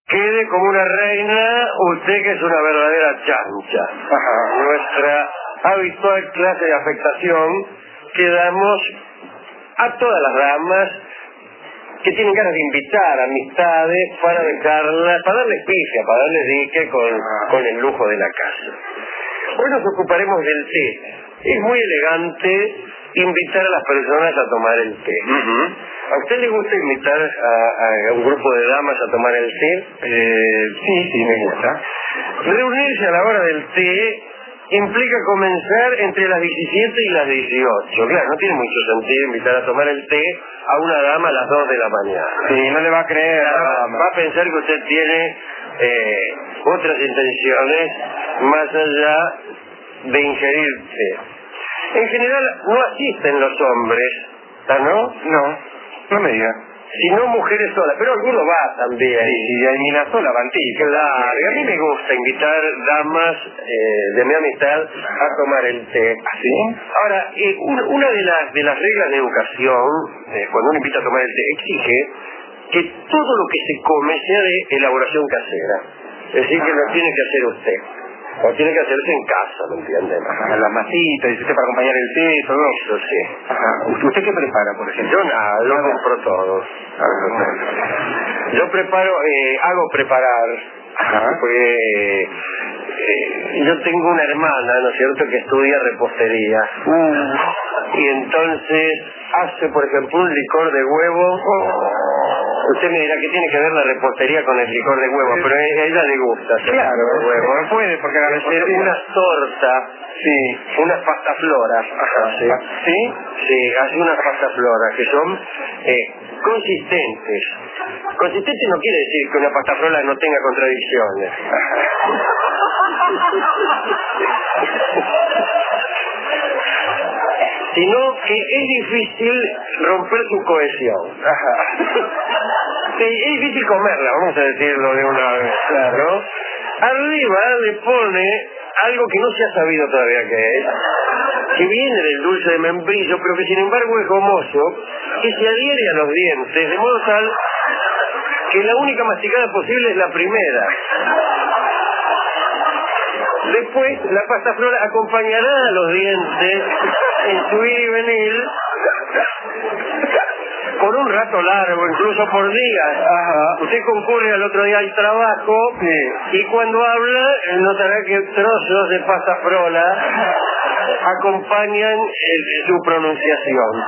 quede como una reina, usted que es una verdadera chancha. Ajá. Nuestra habitual clase de afectación que damos a todas las damas que tienen ganas de invitar amistades para dejarlas, para darles pifia, para darles dique con el lujo de la casa. Hoy nos ocuparemos del té. Es muy elegante invitar a las personas a tomar el té. ¿A usted le gusta invitar a un grupo de damas a tomar el té? Sí, me gusta. Reunirse a la hora del té implica comenzar entre las 17 y las 18. Claro, no tiene mucho sentido invitar a tomar el té a una dama a las 2 de la mañana. Sí, no le va a creer a la dama. Va a pensar que usted tiene otras intenciones más allá de ingerir té. En general no asisten los hombres, ¿no? No me diga. Sino mujeres solas, pero alguno va también. Sí, hay mina sola, Bantí. Claro, y a mí me gusta invitar damas de mi amistad a tomar el té. ¿Sí? Ahora, una de las reglas de educación, cuando uno invita a tomar el té, exige que todo lo que se come sea de elaboración casera. Es decir, que lo tiene que hacer usted. O tiene que hacerse en casa, ¿me entienden? Las masitas, dice usted, para acompañar el té, todo eso. Sí. ¿Usted qué prepara, por ejemplo? Yo nada, lo compro todo. Yo preparo, hago preparar. Porque yo tengo una hermana, ¿no es cierto?, que estudia repostería. Y entonces hace, por ejemplo, un licor de huevo. Usted me dirá que tiene que ver la repostería con el licor de huevo, pero a ella le gusta hacer huevo. No puede, porque la repostería... una torta, sí, unas pastafloras. ¿Sí? Sí, hace unas pastafloras que son consistentes. Consistente no quiere decir que una pastaflora no tenga contradicciones. Sino que es difícil romper su cohesión. Sí, es difícil comerla, vamos a decirlo de una vez, ¿no? Arriba le pone algo que no se ha sabido todavía qué es, que viene del dulce de membrillo, pero que sin embargo es gomoso, que se adhiere a los dientes, de modo tal que la única masticada posible es la primera. Después la pastaflora acompañará a los dientes en su ir y venir por un rato largo, incluso por días. Usted concurre al otro día al trabajo y cuando habla notará que trozos de pastafrola acompañan su pronunciación.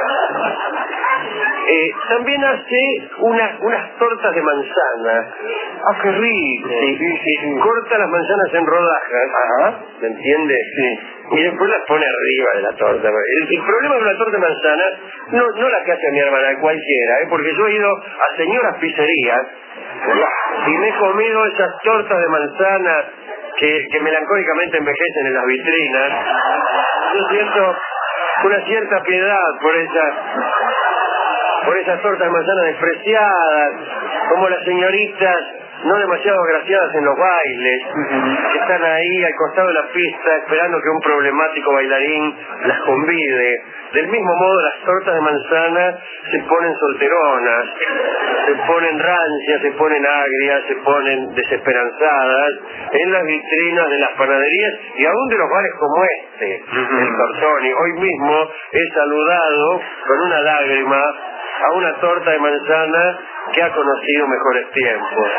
También hace unas tortas de manzana. ¡Qué rico! Sí. Corta las manzanas en rodajas, ¿me entiende? Sí. Y después las pone arriba de la torta. El problema con la torta de manzana, no la que hace mi hermana, cualquiera, porque yo he ido a señoras pizzerías y me he comido esas tortas de manzana que melancólicamente envejecen en las vitrinas. Yo siento una cierta piedad por esas tortas de manzana despreciadas, como las señoritas no demasiado agraciadas en los bailes, que están ahí al costado de la pista esperando que un problemático bailarín las convide. Del mismo modo, las tortas de manzana se ponen solteronas, se ponen rancias, se ponen agrias, se ponen desesperanzadas en las vitrinas de las panaderías y aún de los bares como el Tortoni. Hoy mismo he saludado con una lágrima a una torta de manzana que ha conocido mejores tiempos.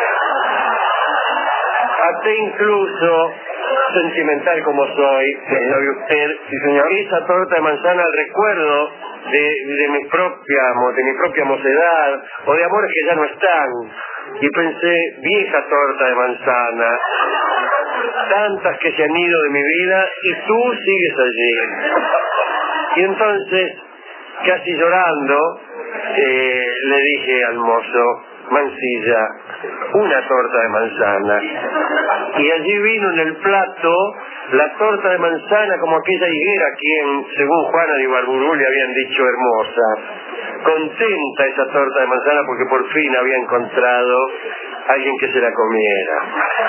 Hasta incluso, sentimental como soy, ¿sabe usted? Sí, señor. Esa torta de manzana al recuerdo de mi propia mocedad, o de amores que ya no están. Y pensé, vieja torta de manzana, tantas que se han ido de mi vida y tú sigues allí. Y entonces, casi llorando, le dije al mozo, Mansilla, una torta de manzana. Y allí vino en el plato la torta de manzana como aquella higuera quien, según Juana de Ibarburu, le habían dicho hermosa. Contenta esa torta de manzana porque por fin había encontrado a alguien que se la comiera.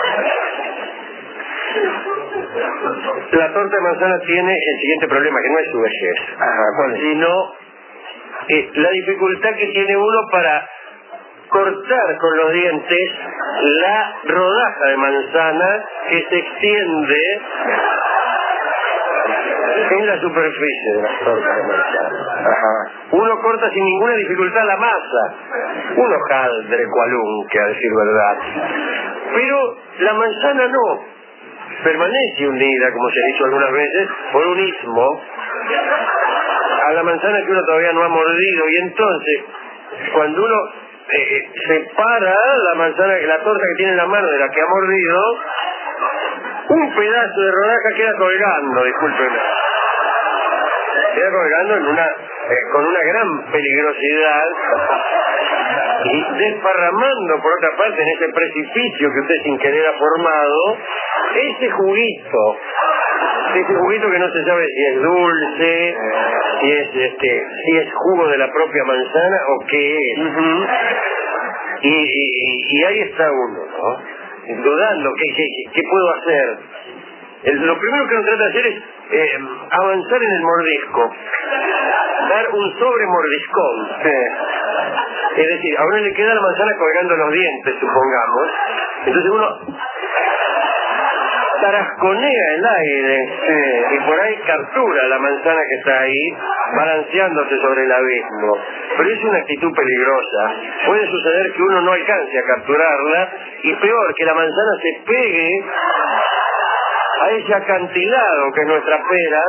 La torta de manzana tiene el siguiente problema, que no es su vejez, sino la dificultad que tiene uno para cortar con los dientes la rodaja de manzana que se extiende en la superficie de las tortas de manzana. Ajá. Uno corta sin ninguna dificultad la masa, un hojaldre cualunque, a decir verdad. Pero la manzana no, permanece unida, como se ha dicho algunas veces, por un istmo a la manzana que uno todavía no ha mordido, y entonces cuando uno separa la manzana, la torta que tiene en la mano de la que ha mordido, un pedazo de rodaja queda colgando, discúlpenme, queda colgando en con una gran peligrosidad, y desparramando por otra parte en ese precipicio que usted sin querer ha formado ese juguito que no se sabe si es dulce, si es jugo de la propia manzana o qué es. Y ahí está uno, ¿no? Dudando, ¿qué puedo hacer? Lo primero que uno trata de hacer es avanzar en el mordisco, dar un sobremordiscón. Es decir, a uno le queda la manzana colgando los dientes, supongamos, entonces uno tarasconea el aire y por ahí captura la manzana que está ahí, balanceándose sobre el abismo. Pero es una actitud peligrosa. Puede suceder que uno no alcance a capturarla, y peor, que la manzana se pegue a ese acantilado que es nuestra pera,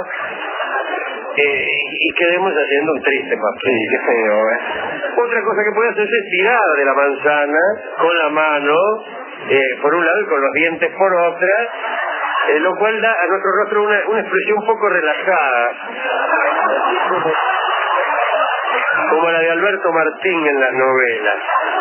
y quedemos haciendo un triste papel. Sí, qué feo, Otra cosa que puede hacerse es tirar de la manzana con la mano, por un lado, y con los dientes por otra, lo cual da a nuestro rostro una expresión un poco relajada, como la de Alberto Martín en las novelas.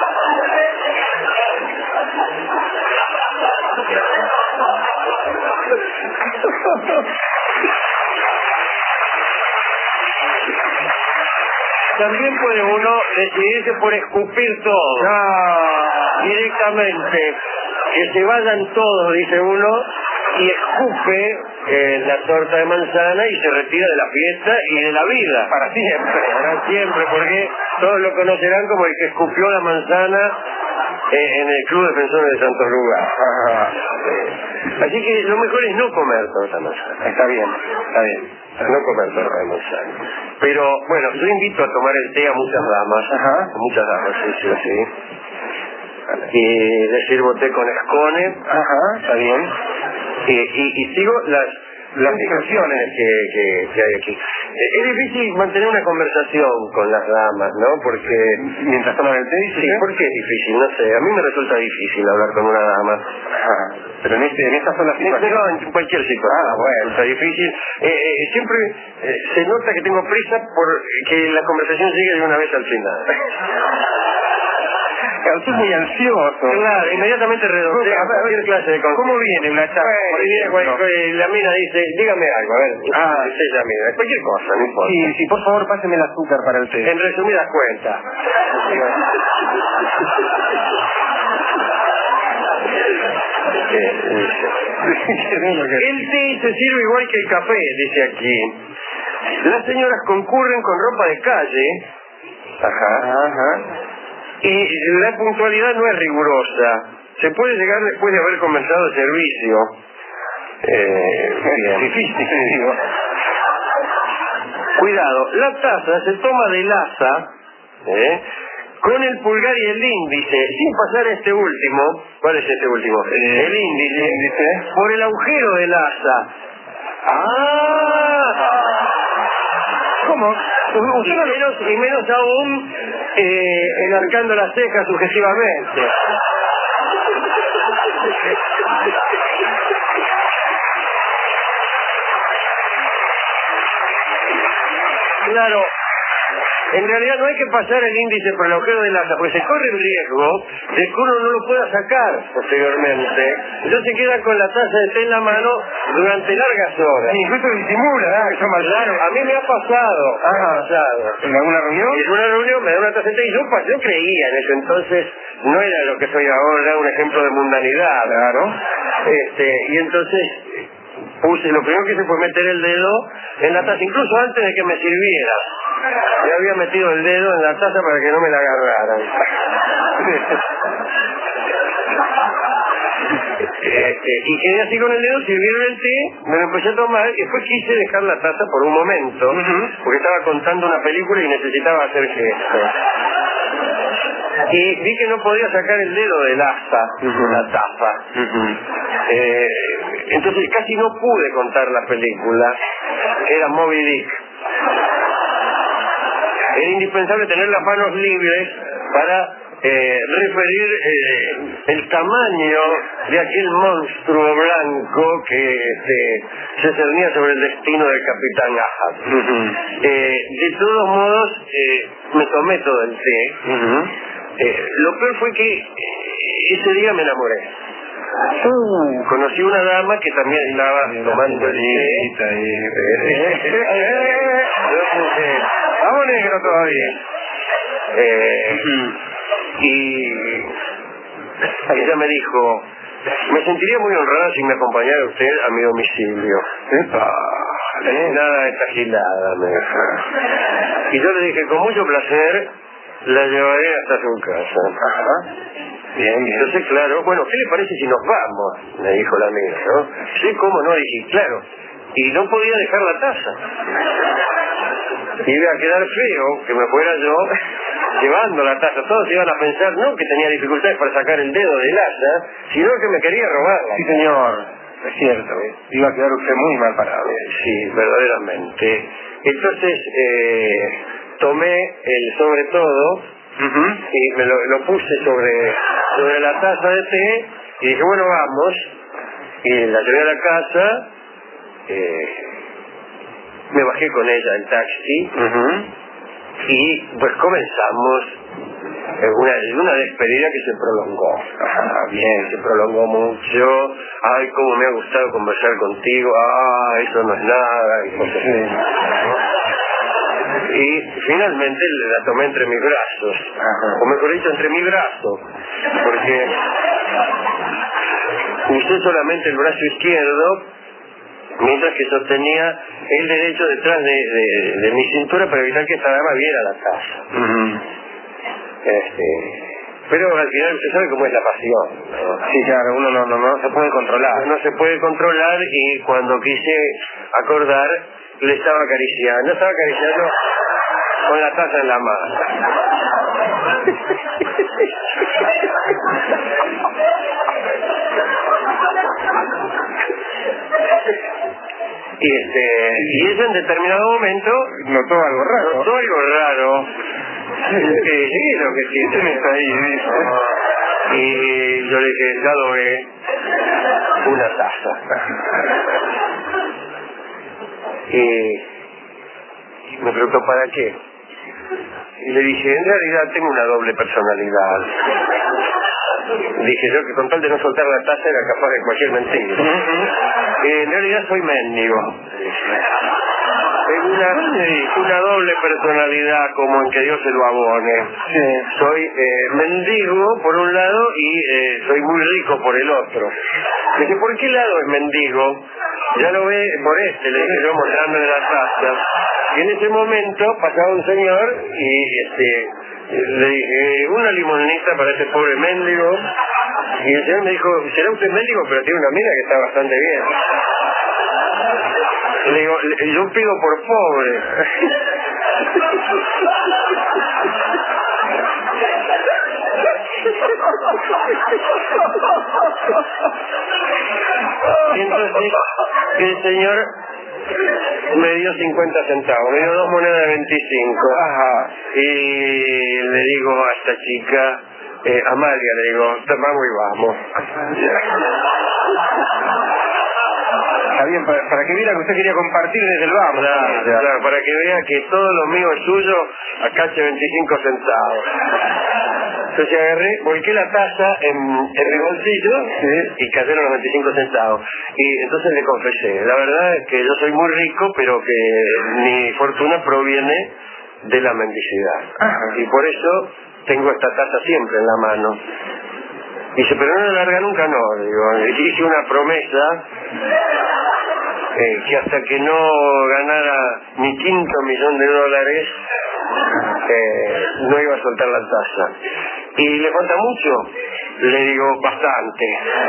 También puede uno decidirse por escupir todo. Directamente. Que se vayan todos, dice uno, y escupe la torta de manzana y se retira de la fiesta y de la vida. Para siempre, porque todos lo conocerán como el que escupió la manzana en el Club Defensores de Santos Lugares. Así que lo mejor es no comer torta de manzana. Está bien. No comer torta de manzana. Pero, bueno, yo invito a tomar el té a muchas damas. Ajá. A muchas damas, sí. Y le sirvo té con escone. Ajá, está bien. Y sigo las discusiones que hay aquí. Es difícil mantener una conversación con las damas, ¿no? Porque mientras toman el té, sí, ¿por qué es difícil? No sé, a mí me resulta difícil hablar con una dama. Pero en esta sola situación. No, en cualquier situación. Bueno, está difícil. Siempre se nota que tengo prisa por que la conversación llegue de una vez al final. Usted es muy ansioso. Claro, inmediatamente redondea cualquier clase de ¿Cómo viene una charla? La mina dice, dígame algo, a ver. La mina, cualquier cosa, no importa. Sí, por favor, páseme el azúcar para el té. En resumidas cuentas. El té se sirve igual que el café, dice aquí. Las señoras concurren con ropa de calle. Ajá. Y la puntualidad no es rigurosa. Se puede llegar después de haber comenzado el servicio. Difícil, digo. Cuidado, la taza se toma del asa, con el pulgar y el índice, sin pasar este último. ¿Cuál es este último? El índice. Por el agujero del asa. ¿Cómo? Y menos aún enarcando las cejas sugestivamente. Claro, en realidad no hay que pasar el índice por el agujero del asa, porque se corre el riesgo de que uno no lo pueda sacar posteriormente. Entonces queda con la taza de té en la mano durante largas horas. Incluso disimula, eso más claro. A mí me ha pasado. ¿En alguna reunión? En una reunión me da una taza de té y yo creía en eso, entonces no era lo que soy ahora, un ejemplo de mundanidad. Claro. Y entonces lo primero que hice fue meter el dedo en la taza, incluso antes de que me sirviera. Ya había metido el dedo en la taza para que no me la agarraran. Y quedé así con el dedo, sirvieron el té, me lo empecé a tomar y después quise dejar la taza por un momento, porque estaba contando una película y necesitaba hacer gestos. Y vi que no podía sacar el dedo del asa, la tapa. Entonces casi no pude contar la película, que era Moby Dick. Era indispensable tener las manos libres para referir el tamaño de aquel monstruo blanco que se cernía sobre el destino del capitán Ahab. De todos modos, me tomé todo el té. Lo peor fue que ese día me enamoré. Conocí una dama que también estaba tomando el té. Vamos negro todavía. Y ella me dijo, me sentiría muy honrada si me acompañara usted a mi domicilio. Nada de esta gilada, me dijo. Y yo le dije, con mucho placer, la llevaré hasta su casa. Bien, bien. Entonces, claro, bueno, ¿qué le parece si nos vamos? Me dijo la amiga, ¿no? Sí, ¿cómo no? Dije, claro. Y no podía dejar la taza. Iba a quedar feo que me fuera yo llevando la taza. Todos iban a pensar, no que tenía dificultades para sacar el dedo del asa, sino que me quería robarla. Sí, señor, es cierto. Iba a quedar usted muy mal parado. Sí, verdaderamente. Entonces, tomé el sobre todo y me lo puse sobre la taza de té y dije, bueno, vamos. Y la llevé a la casa. Me bajé con ella en taxi y pues comenzamos una despedida que se prolongó. Bien, se prolongó mucho. Ay, cómo me ha gustado conversar contigo. Eso no es nada. Y finalmente la tomé entre mis brazos, o mejor dicho, entre mi brazo, porque usé solamente el brazo izquierdo, mientras que sostenía el derecho detrás de mi cintura para evitar que esta dama viera la taza. Pero al final usted sabe cómo es la pasión, ¿no? Sí, claro, uno no se puede controlar. No se puede controlar y cuando quise acordar le estaba acariciando con la taza en la mano. Y ella en determinado momento notó algo raro. Sí, lo que siente está ahí. Y yo le dije, ya doy una taza. Y me preguntó, ¿para qué? Y le dije, en realidad tengo una doble personalidad. Dije yo que con tal de no soltar la taza era capaz de cualquier mentira. En realidad soy mendigo. Tengo una doble personalidad, como en que Dios se lo abone. Soy mendigo por un lado y soy muy rico por el otro. Dije, ¿por qué lado es mendigo? Ya lo ve por le dije yo mostrándole la taza. Y en ese momento pasaba un señor y le dije, una limonita para ese pobre mendigo. Y el señor me dijo, será usted mendigo, pero tiene una mina que está bastante bien. Y le digo, yo pido por pobre. Y entonces el señor me dio 50 centavos, me dio 2 monedas de 25. Y le digo a esta chica, Amalia, le digo, vamos y vamos. Está bien, para que viera que usted quería compartir desde el vamos. Claro, para que vea que todo lo mío es suyo, acá hace 25 centavos. Entonces agarré, volqué la taza en mi bolsillo y cayeron los 25 centavos. Y entonces le confesé, la verdad es que yo soy muy rico, pero que mi fortuna proviene de la mendicidad. Y por eso tengo esta taza siempre en la mano. Dice, pero no la larga nunca, no. Digo, hice una promesa que hasta que no ganara mi $5 millones, no iba a soltar la taza. Y le falta mucho. Le digo, bastante.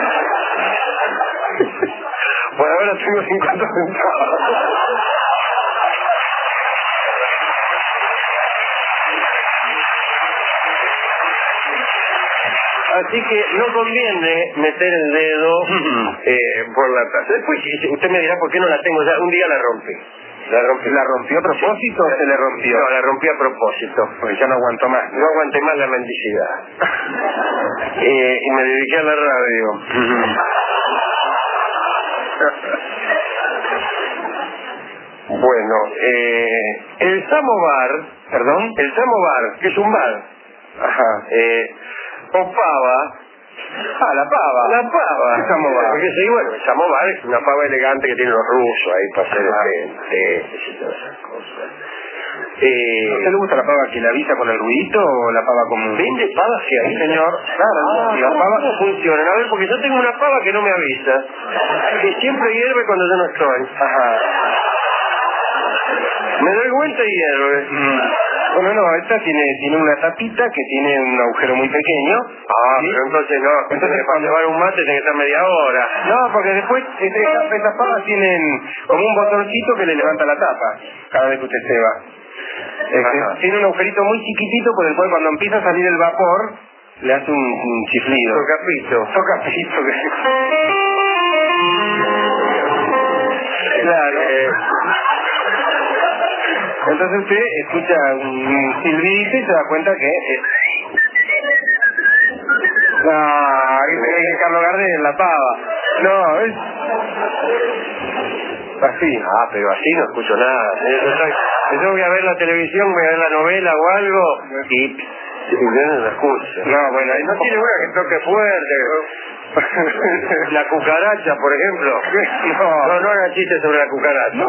Por ahora tengo 50 centavos. Así que no conviene meter el dedo por la taza. Después usted me dirá por qué no la tengo ya. Un día la rompí. ¿La rompió a propósito o se le rompió? No, la rompí a propósito. Porque ya no aguantó más. No aguanté más la mendicidad. Y me dediqué a la radio. Bueno, el samovar, ¿Perdón? el samovar, que es un bar, Ajá. o pava. La pava. La pava. ¿Qué samovar? Porque sí, bueno, el samovar es una pava elegante que tienen los rusos ahí para hacer té y todas esas cosas. ¿A usted le gusta la pava que la avisa con el ruidito o la pava común? ¿Vende pavas que avisa? Señor, claro, la pava... ¿Cómo funcionan? A ver, porque yo tengo una pava que no me avisa, que siempre hierve cuando yo no estoy. Ajá. Me doy vuelta y hierve. Bueno, no, esta tiene una tapita que tiene un agujero muy pequeño. ¿Sí? Pero entonces no. Entonces para llevar un mate tiene que estar media hora. No, porque después estas pavas tienen como un botoncito que le levanta la tapa cada vez que usted se va. Tiene un agujerito muy chiquitito por el cual cuando empieza a salir el vapor le hace un chiflido. Tocapito. Claro. Entonces usted escucha un silbidito y se da cuenta que hay que Carlos Gardel en la pava. No, es así. Pero así no escucho nada. Yo voy a ver la televisión, voy a ver la novela o algo y yo no la escucho. No, bueno, No tiene una que toque fuerte. La cucaracha, por ejemplo. No hagan chistes sobre la cucaracha.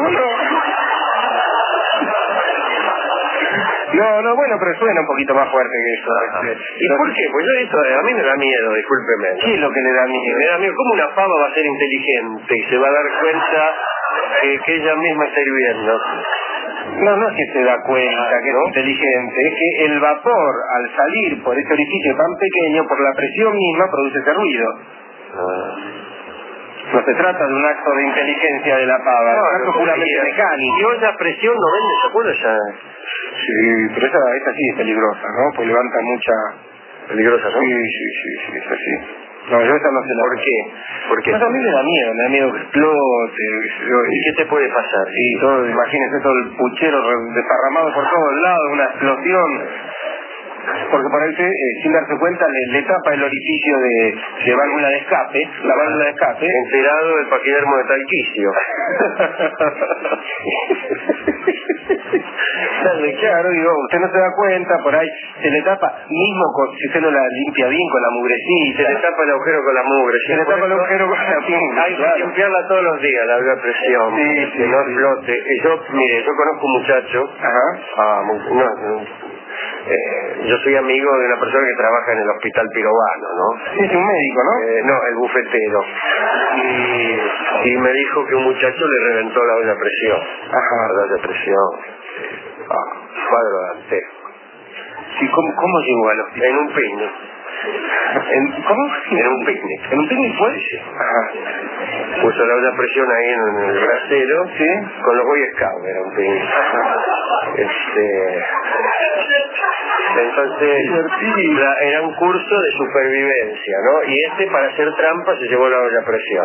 No, bueno, pero suena un poquito más fuerte que eso. ¿Y por qué? Pues eso a mí me da miedo, discúlpeme. ¿Qué es lo que le da miedo? Me da miedo. ¿Cómo una pava va a ser inteligente y se va a dar cuenta que ella misma está hirviendo? No es que se da cuenta que es inteligente, es que el vapor al salir por ese orificio tan pequeño, por la presión misma, produce ese ruido. No se trata de un acto de inteligencia de la pava, es un acto puramente mecánico. ¿Y esa presión no vende? ¿Se acuerda ya? Sí, pero esa sí es peligrosa, ¿no? Pues levanta mucha... ¿Peligrosa, no? Sí, es así. No, yo esa no se la... ¿Por qué? Porque pues a mí me da miedo que explote. ¿Y qué te puede pasar? Sí, imagínese todo el puchero desparramado por todos lados, una explosión. Porque por ahí sin darse cuenta le tapa el orificio de válvula de escape, la válvula de escape. Enterado del paquidermo de Talquicio. Claro, digo, usted no se da cuenta, por ahí se le tapa, mismo si usted no la limpia bien con la mugrecita. Se le tapa el agujero con la mugre. Se le tapa el agujero con la mugre. Hay que limpiarla todos los días, la alta presión, que no flote. Yo conozco un muchacho, yo soy amigo de una persona que trabaja en el hospital Pirovano, ¿no? Sí, es un médico, ¿no? No, el bufetero. Y me dijo que un muchacho le reventó la olla a presión. La olla a presión. Cuadro dantesco. Sí, ¿cómo llegó al hospital? En un picnic. ¿Cómo? En un picnic. ¿En un picnic fue? Sí. Puso la olla a presión ahí en el brasero, con los Boy Scouts, era un picnic. Entonces era un curso de supervivencia, ¿no? Y para hacer trampa se llevó la olla a presión.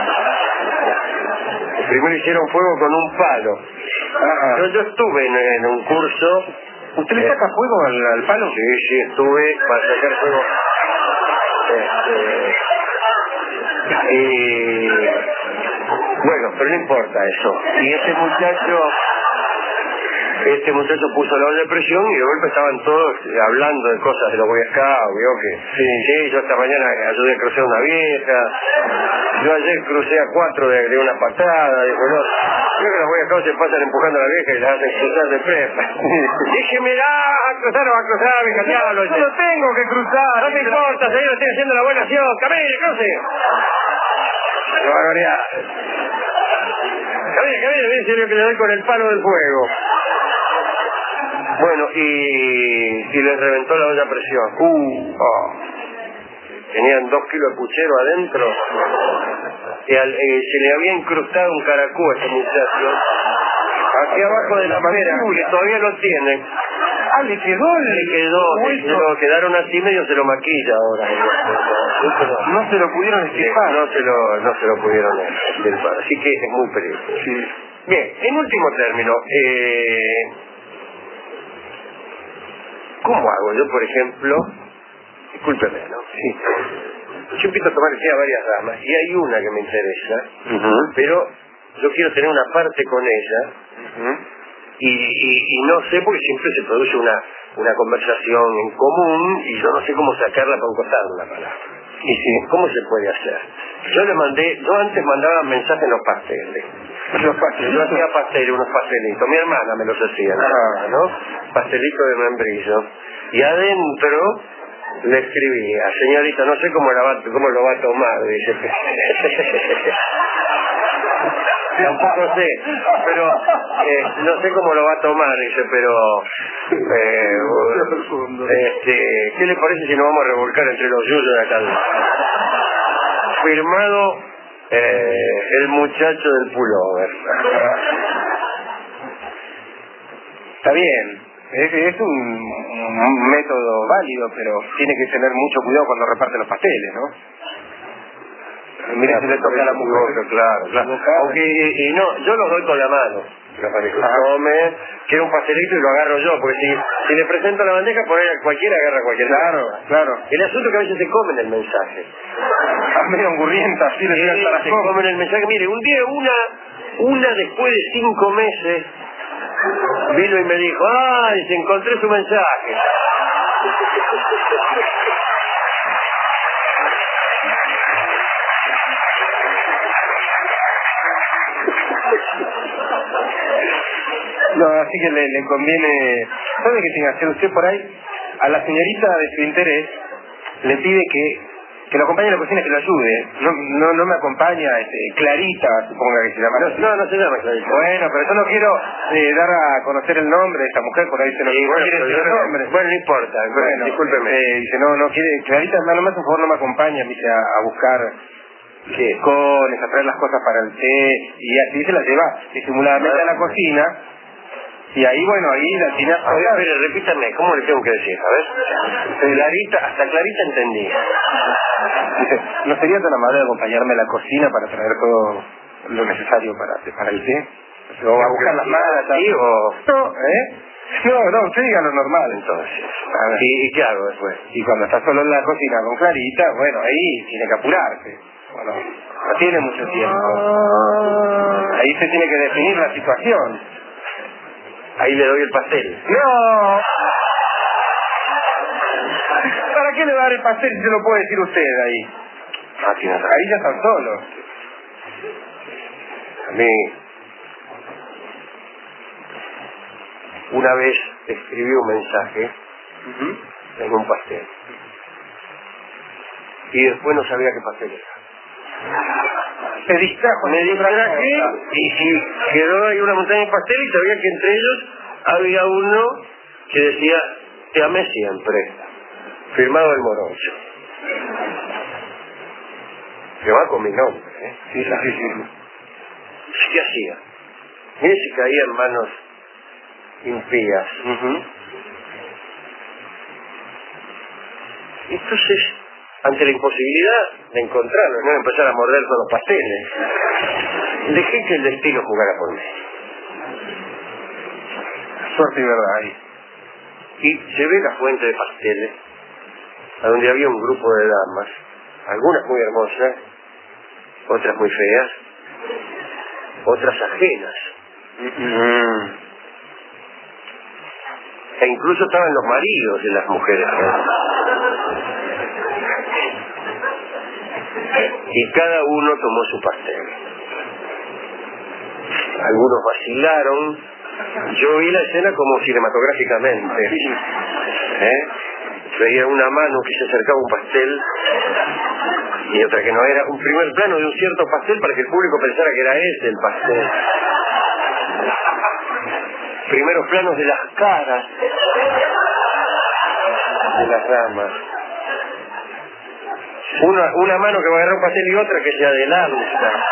Primero hicieron fuego con un palo. Yo estuve en un curso. ¿Usted le saca fuego al palo? Sí, estuve para sacar fuego. Bueno, pero no importa eso. Y este muchacho puso la olla de presión y de golpe estaban todos hablando de cosas de los Boy Scouts, vio que yo esta mañana ayudé a cruzar una vieja, yo ayer crucé a 4 de una patada, dijo, no, creo que los Boy Scouts se pasan empujando a la vieja y las hacen cruzar de prepa. Déjeme a cruzar, vieja, diablo. Yo lo tengo que cruzar. No me importa, señor, estoy haciendo la buena acción, camine, cruce. ¡Qué barbaridad! Camine, dice lo que le doy con el palo del fuego. Bueno, y les reventó la olla a presión. tenían 2 kilos de puchero adentro, se le había incrustado un caracú a ese muchacho aquí abajo de la madera, que todavía lo tiene. Le quedó, quedaron así, medio se lo maquilla ahora. No se lo pudieron estirpar. No se lo pudieron estirpar, así que es muy peligroso. Sí. Bien, en último término, ¿cómo hago yo, por ejemplo? Discúlpeme, ¿no? Sí. Yo empiezo a tomar a varias damas y hay una que me interesa, pero yo quiero tener una parte con ella, y no sé, porque siempre se produce una conversación en común y yo no sé cómo sacarla para encontrar una palabra. Y sí, ¿cómo se puede hacer? Yo antes mandaba mensajes en los pasteles. Yo hacía pasteles, unos pastelitos. Mi hermana me los hacía, ¿no? Pastelito de membrillo. Y adentro le escribía: señorita, no sé cómo lo va a tomar, dice. Tampoco sé, pero no sé cómo lo va a tomar, dice, pero ¿qué le parece si nos vamos a revolcar entre los yuyos de acá? Firmado el muchacho del pullover. Está bien, es un método válido, pero tiene que tener mucho cuidado cuando reparte los pasteles, ¿no? Mira si le toca a la mujer. Claro. Aunque, no, yo los doy con la mano. Quiero un pastelito y lo agarro yo, porque si le presento la bandeja, por ahí cualquiera agarra cualquier. Claro. El asunto es que a veces se comen el mensaje. Medio angurrienta, así le digan se comen el mensaje. Mire, un día una después de 5 meses vino y me dijo: ¡ay, se encontré su mensaje! No, así que le conviene. ¿Sabe qué tiene que hacer usted por ahí? A la señorita de su interés le pide que lo acompañe a la cocina, que lo ayude. No me acompaña, Clarita, suponga que se llama. No se llama Clarita. Bueno, pero yo no quiero dar a conocer el nombre de esta mujer, por ahí se lo quiere decir el nombre. Bueno, no importa, bueno, discúlpeme. Dice, no quiere. Clarita, no me hace un favor, no me acompaña, dice, a buscar cones, a traer las cosas para el té, y así se las lleva disimuladamente a la cocina. Y ahí, bueno, ahí la tiene. A ver, repítame, ¿cómo le tengo que decir? A ver. Hasta Clarita entendí. Dice, ¿no sería tan amable de acompañarme a la cocina para traer todo lo necesario para el té? O a buscar las malas, ¿sí? No, usted diga lo normal, entonces. A ver. ¿Y qué hago después? Y cuando está solo en la cocina con Clarita, bueno, ahí tiene que apurarse. Bueno, no tiene mucho tiempo. Ahí se tiene que definir la situación. Ahí le doy el pastel. ¡No! ¿Para qué le va a dar el pastel si se lo puede decir usted ahí? Ahí ya están solos. A mí, una vez escribí un mensaje en un pastel. Y después no sabía qué pastel era. Se distrajo. Me distraje y quedó ahí una montaña de pastel y sabía que entre ellos había uno que decía: te amé siempre, firmado el Morocho. Que va con mi nombre, ¿eh? Sí. ¿Qué hacía? Mire si caía en manos impías. Entonces, ante la imposibilidad de encontrarlo, no empezar a morder todos los pasteles, dejé que el destino jugara por mí. Suerte y verdad ahí. Y llevé la fuente de pasteles a donde había un grupo de damas, algunas muy hermosas, otras muy feas, otras ajenas. E incluso estaban los maridos de las mujeres. Y cada uno tomó su pastel. Algunos vacilaron. Yo vi la escena como cinematográficamente. Veía una mano que se acercaba a un pastel y otra que no era. Un primer plano de un cierto pastel para que el público pensara que era ese el pastel. Primeros planos de las caras de las damas. Una mano que va a agarrar un pastel y otra que se adelanta.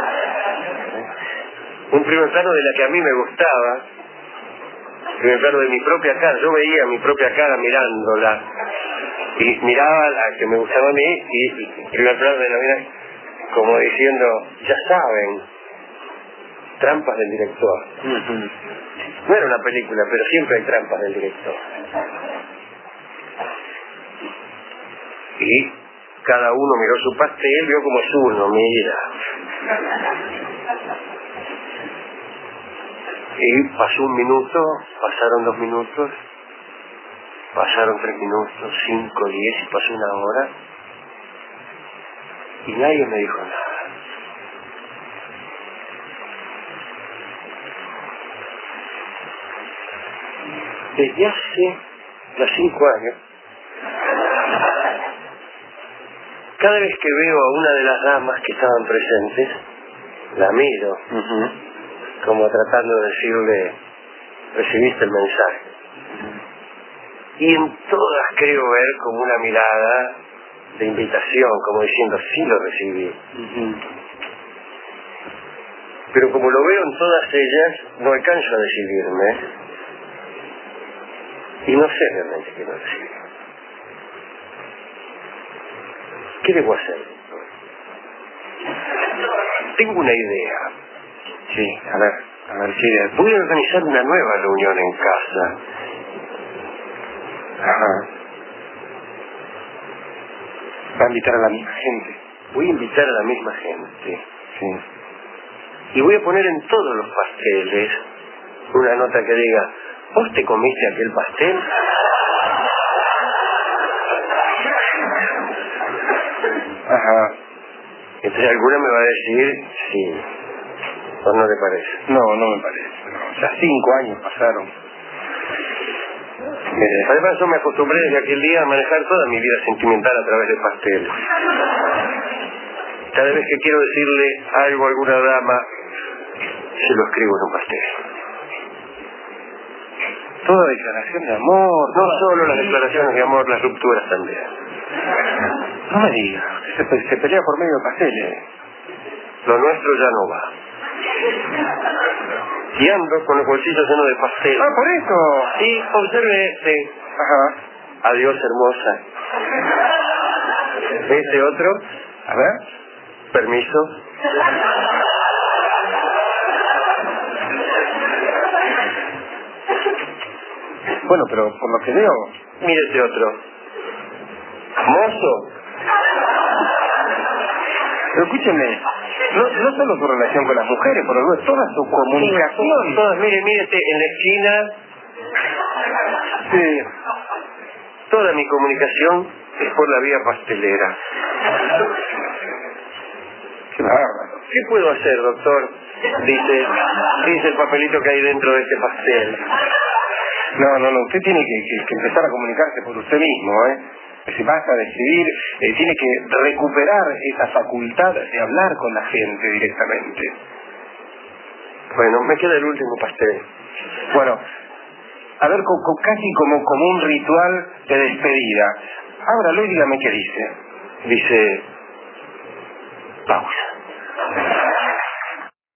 Un primer plano de la que a mí me gustaba, primer plano de mi propia cara. Yo veía mi propia cara mirándola y miraba la que me gustaba a mí y primer plano de la mira como diciendo, ya saben, trampas del director. No era una película, pero siempre hay trampas del director. Y cada uno miró su pastel, vio como es uno, mira. Y pasó un minuto, pasaron 2 minutos, pasaron 3 minutos, 5, 10 y pasó 1 hora. Y nadie me dijo nada. Desde hace los 5 años, cada vez que veo a una de las damas que estaban presentes, la miro, como tratando de decirle, recibiste el mensaje. Y en todas creo ver como una mirada de invitación, como diciendo, sí lo recibí. Pero como lo veo en todas ellas, no alcanzo a decidirme. Y no sé realmente qué no recibí. ¿Qué debo hacer? Tengo una idea. Sí, a ver, ¿qué idea? Voy a organizar una nueva reunión en casa. Ajá. Va a invitar a la misma gente. Voy a invitar a la misma gente. Sí. Y voy a poner en todos los pasteles una nota que diga, ¿vos te comiste aquel pastel? Ajá. Entonces alguna me va a decir, sí. ¿O no te parece? No, no me parece. No. Ya 5 años pasaron. Además yo me acostumbré desde aquel día a manejar toda mi vida sentimental a través de pasteles. Cada vez que quiero decirle algo a alguna dama, se lo escribo en un pastel. Toda declaración de amor. No solo las declaraciones de amor, las rupturas también. No me digas, se pelea por medio de pasteles. Lo nuestro ya no va. Y ando con los bolsillos llenos de pastel. Ah, por eso. Sí, observe este. Ajá. Adiós, hermosa. Este otro. A ver. Permiso. Bueno, pero por lo que veo... Mire este otro. Mozo. Pero escúcheme, no solo su relación con las mujeres, por lo menos toda su comunicación. Todas, mire este, en la esquina. Sí. Toda mi comunicación es por la vía pastelera. Qué bárbaro. ¿Qué puedo hacer, doctor? Dice el papelito que hay dentro de este pastel. No, usted tiene que empezar a comunicarse por usted mismo, ¿eh? Si basta de escribir, tiene que recuperar esa facultad de hablar con la gente directamente. Bueno, me queda el último pastel. Bueno, a ver, casi como un ritual de despedida. Ábralo y dígame qué dice. Dice, pausa.